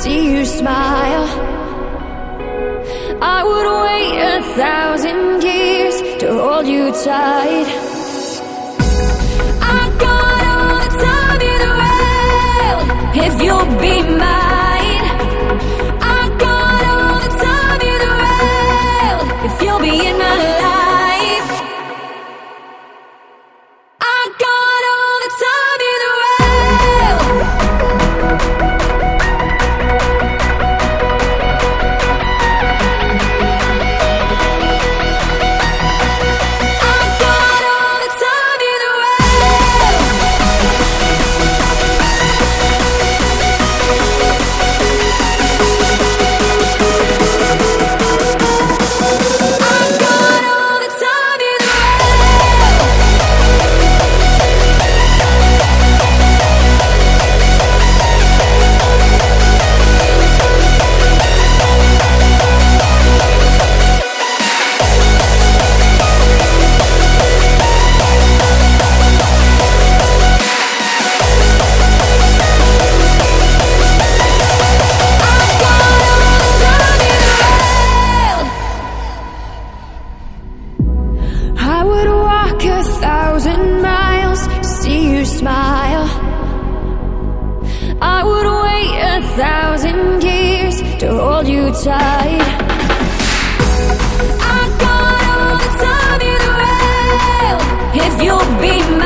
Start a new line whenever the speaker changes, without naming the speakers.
see you smile. I would wait 1,000 years to hold you tight. I got all the time in the world if you'll be mine. I got all the time in the world if you'll be in my life. I got all the time in the world. I got all the time in the world. I got all the time in the world. I would walk 1,000 miles to see you smile. I would wait 1,000 years to hold you tight. I got all the time in the world if you'll be